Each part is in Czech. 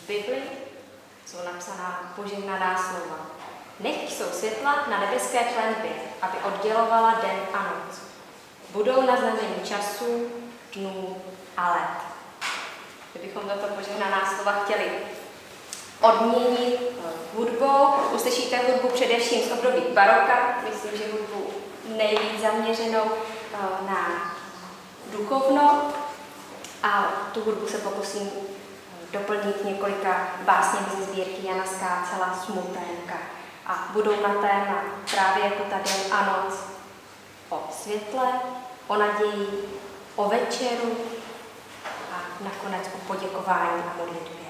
V Bibli jsou napsaná požehnaná slova. Nechť jsou světla na nebeské klenbě, aby oddělovala den a noc. Budou na znamení časů, dnů a let. Kdybychom tato požehnaná slova chtěli odměnit hudbou, uslyšíte hudbu především z období baroka, myslím, že hudbu nejvíc zaměřenou na duchovno, a tu hudbu se pokusím doplnit několika básněmi ze sbírky Jana Skácela Smuténka. A budou na téma právě jako ta den a noc o světle, o naději, o večeru a nakonec o poděkování a modlitbě.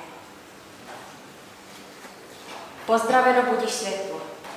Pozdraveno budiš světlo.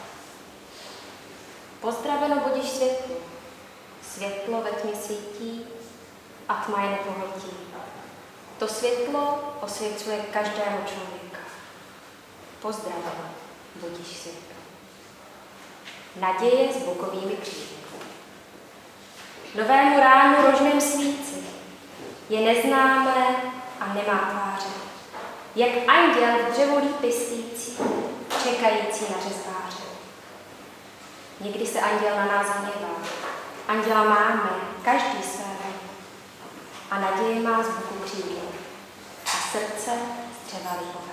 Pozdraveno budiš světlo. Světlo ve tmě svítí a tma je nepohltí. To světlo osvěcuje každého člověka. Pozdraveno budiš světlo. Naděje s bukovými křídly. Novému ránu rožném svíci je neznámé a nemá tváře. Jak anděl v dřevolí pystýcí, čekající na řezbáře. Někdy se anděl na nás hněvá. Anděla máme, každý svého. A naděje má z boku křídla a srdce z dřeva lípového.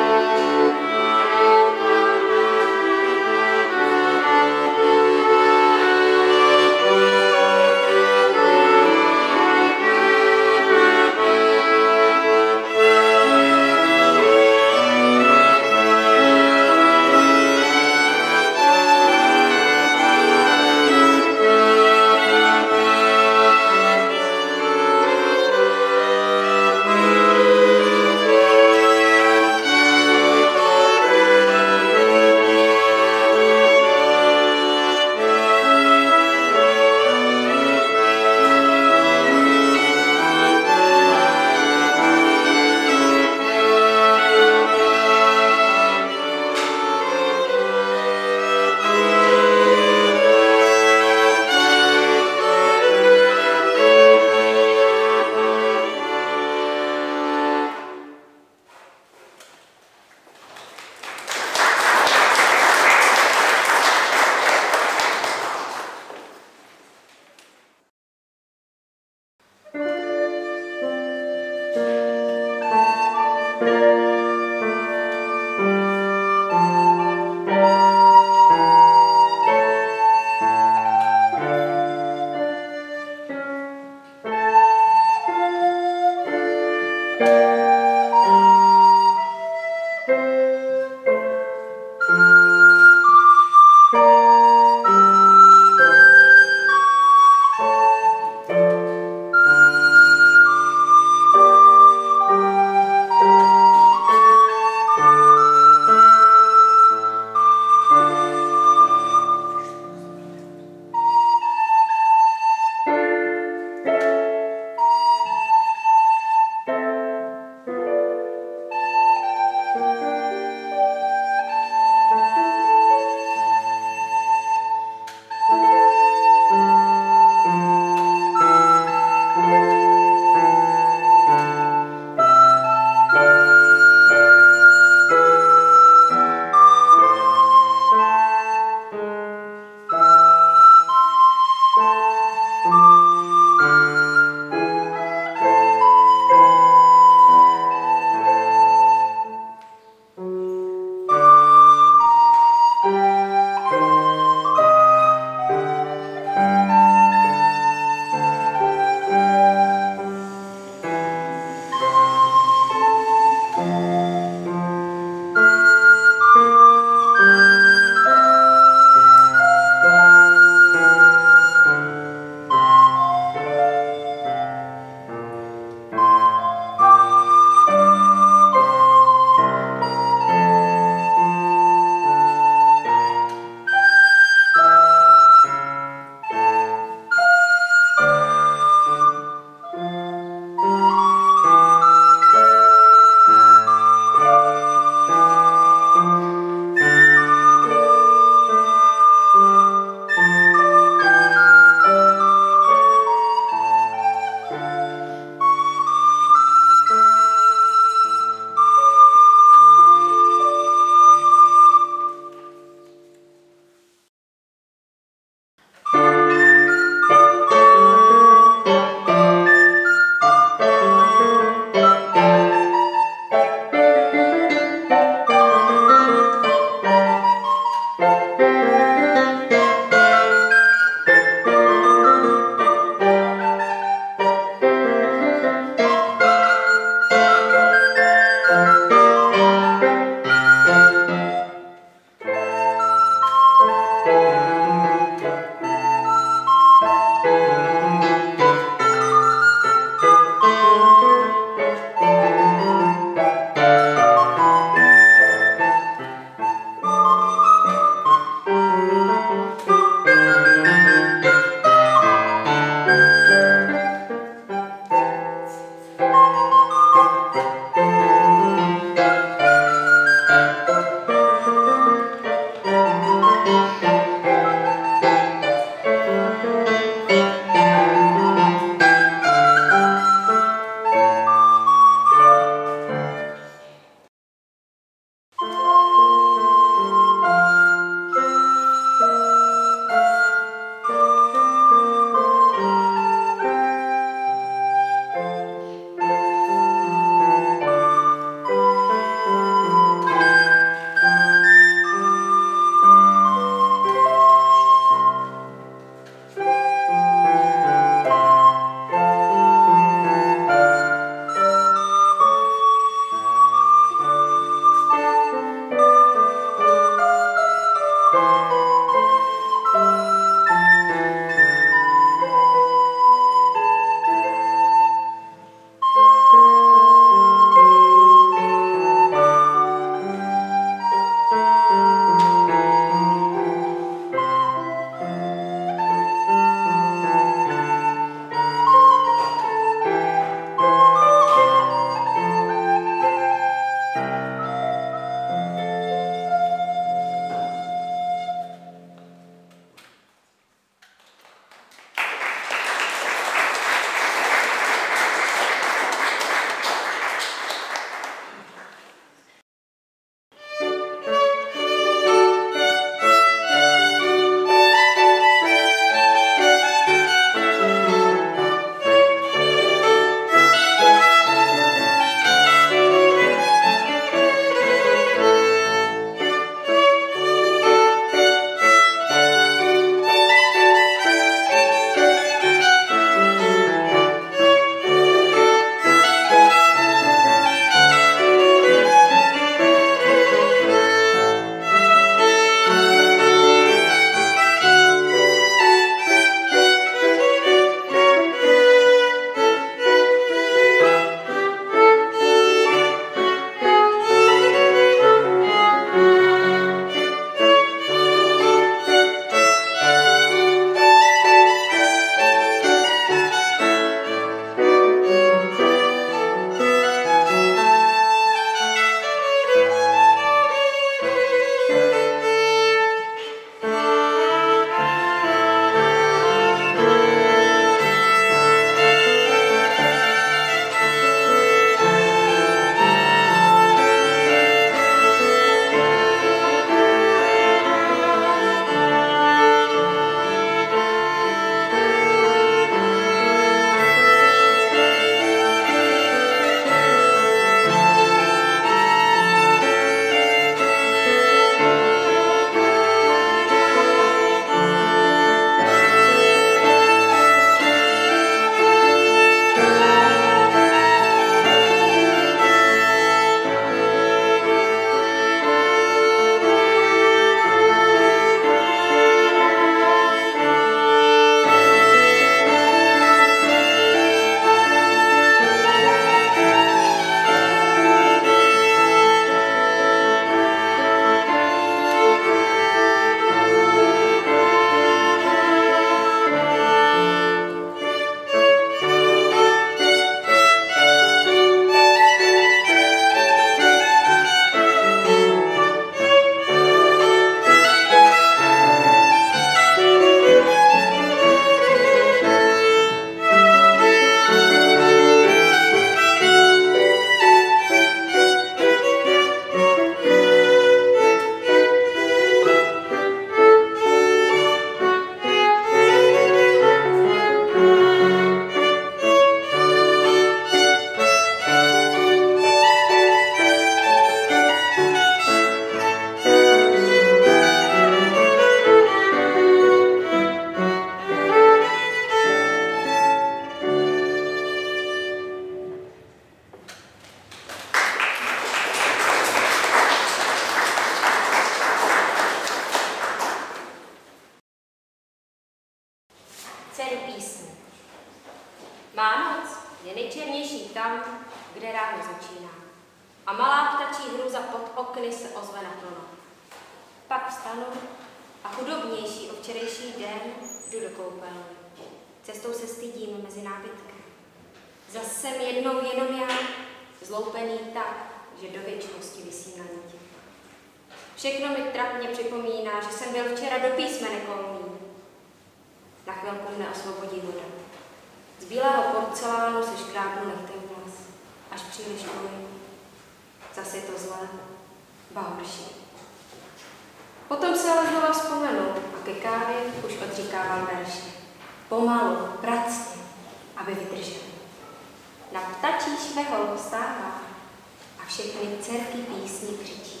tam, kde ráno začíná. A malá ptačí hruza pod okny se ozve naplno. Pak vstanu a chudobnější o včerejší den jdu do koupelny. Cestou se stydím mezi nábytkem. Zas jsem jednou jenom já, zloupený tak, že do věčnosti visím na niti. Všechno mi trapně připomíná, že jsem byl včera do písmene kolmý. Na chvilku mne osvobodí voda. Z bílého porcelánu se škrábnu nechtem vlas, až příliš kolím. Zase je to zlé, ba horší. Potom se ale znova vzpomenu a ke kávě už odříkával verše. Pomalu, pracně, aby vydržel. Na ptačí švehol vstává a všechny dcerky písní křičí.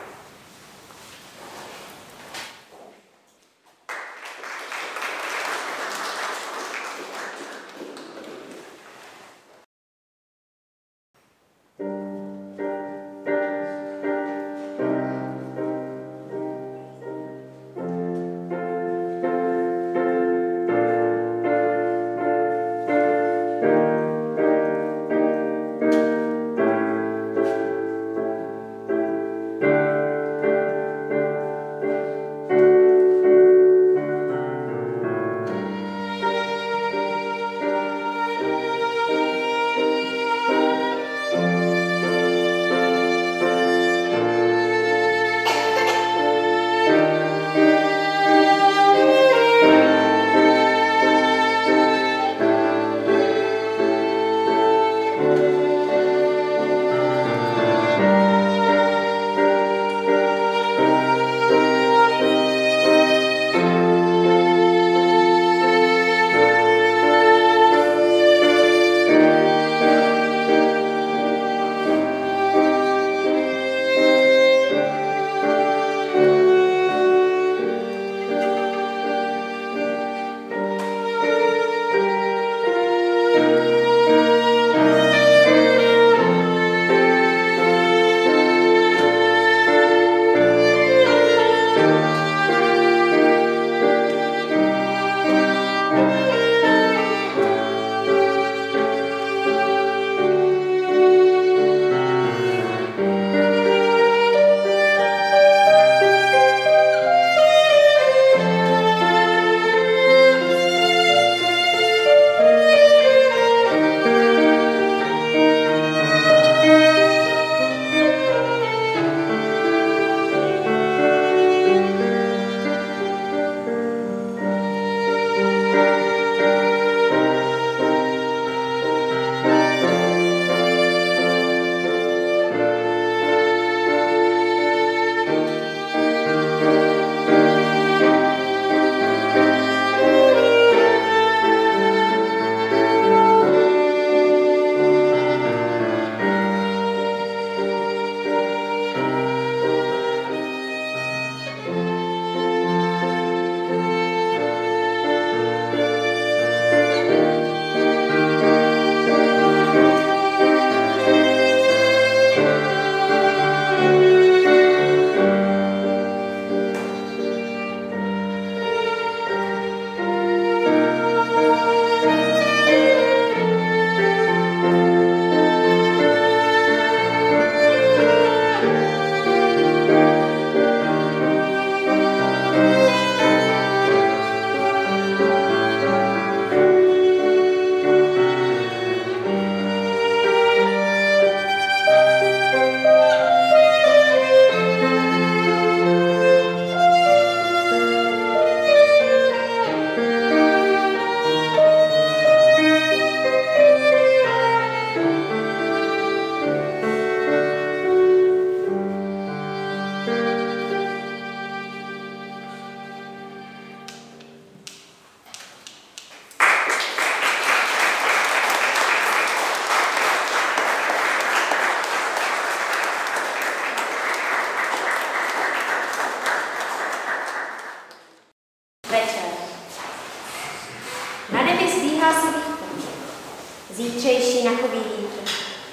zítřejší nachový vítr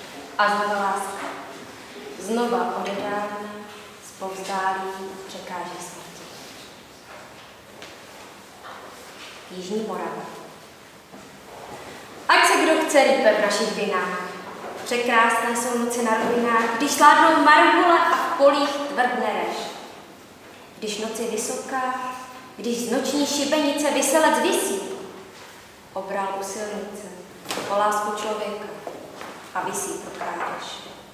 a znova láska. Znova odedávna zpovzdálí překáží smrti. Jižní Morava. Ať se kdo chce lípe v našich vinách, Překrásné jsou noci na rovinách, když sládnou marhule a v polích tvrdne reš. Když noc je vysoká, když z noční šibenice vyselec visí, obral u silnice o lásku člověka a visí pro krádež.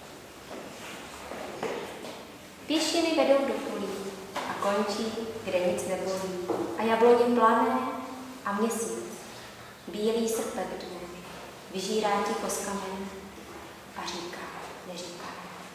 Pěšiny vedou do polí a končí, kde nic nebolí. A jabloně plané a měsíc, bílý srpek dne, vyžírá ti koskamen a říká, neříká.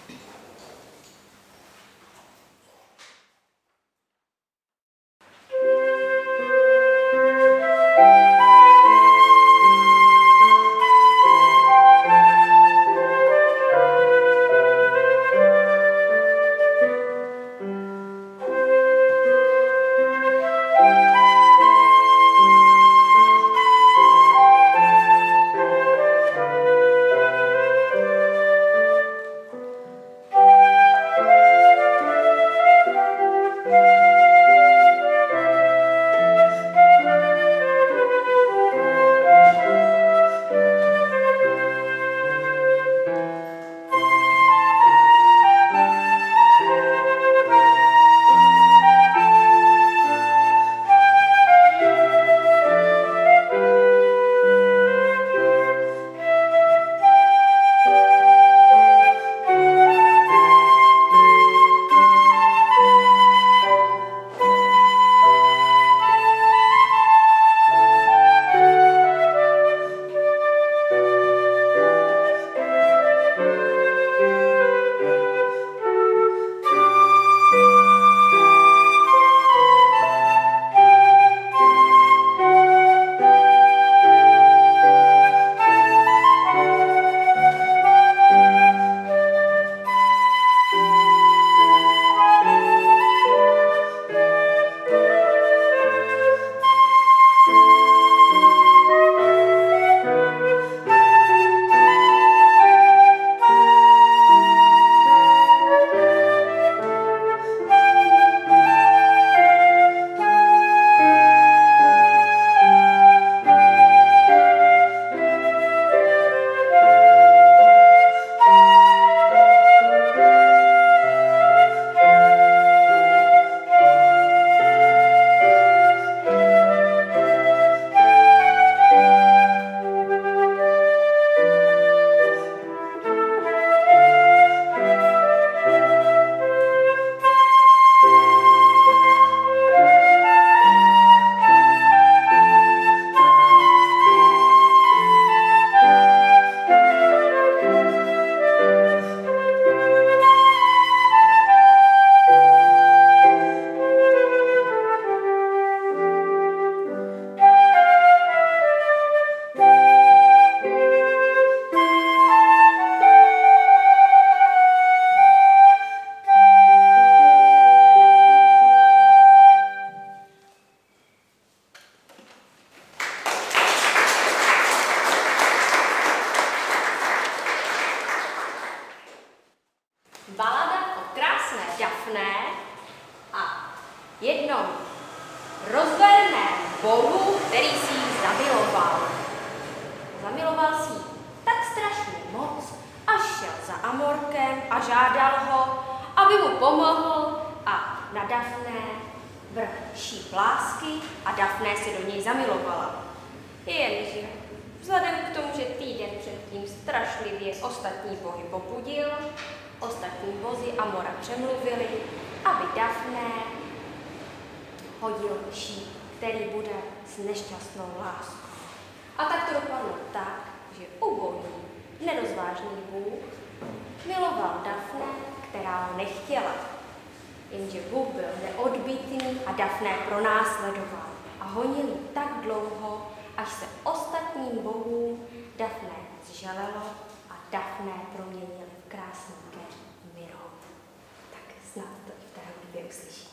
jednou rozverné bohu, který si ji zamiloval. Zamiloval si ji tak strašně moc, až šel za Amorkem a žádal ho, aby mu pomohl a na Dafné vrhl šíp lásky a Dafné se do něj zamilovala. Jenže vzhledem k tomu, že týden předtím strašlivě ostatní bohy popudil, ostatní bozi Amora přemluvili, aby Dafné hodil šíp, který bude s nešťastnou láskou. A tak to dopadlo tak, že ubohý, nerozvážný Bůh miloval Dafné, která ho nechtěla. Jenže Bůh byl neodbytný a Dafné pronásledoval a honil ji tak dlouho, až se ostatním bohům Dafné zžalelo a Dafné proměnili v krásný keř Mirou. Tak snad to i v té hudbě uslyšíte.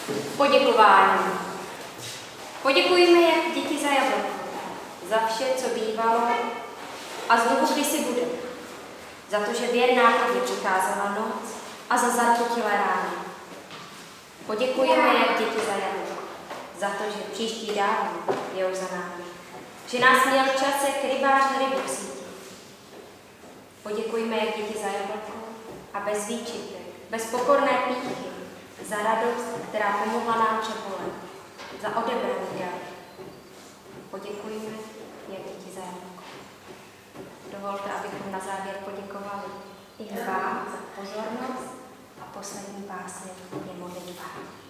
Poděkování. Poděkujme jak děti za jablko, za vše, co bývalo a znovu kdysi bude. Za to, že věrná chodě přicházela noc a za zarputilé rány. Poděkujeme jak děti za jablko, za to, že příští dávno je už za námi. Že nás měl čas jak rybář na rybu v síti. Poděkujme jak děti za jablko a bez výčitek, bez pokorné pýchy, za radost, která pomohla nám přebolet, za odebraný dar. Poděkujme jak děti za jablko. Dovolte, abychom na závěr poděkovali i vám za pozornost a poslední básně je modlitba.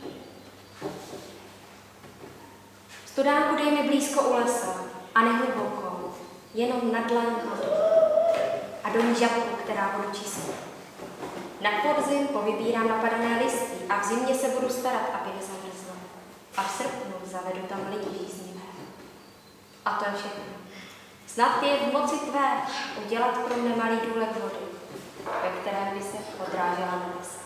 Studánku dej mi blízko u lesa a nehlubokou, jenom na dlaň vodu a do ní žabku, která vodu čistí. Na podzim povybírám napadané listy a v zimě se budu starat, aby nezamrzlo. A v srpnu zavedu tam lidi žíznivé. A to je všechno. Snad je v moci tvé udělat pro mne malý důlek vody, ve kterém by se odrážela nebesa.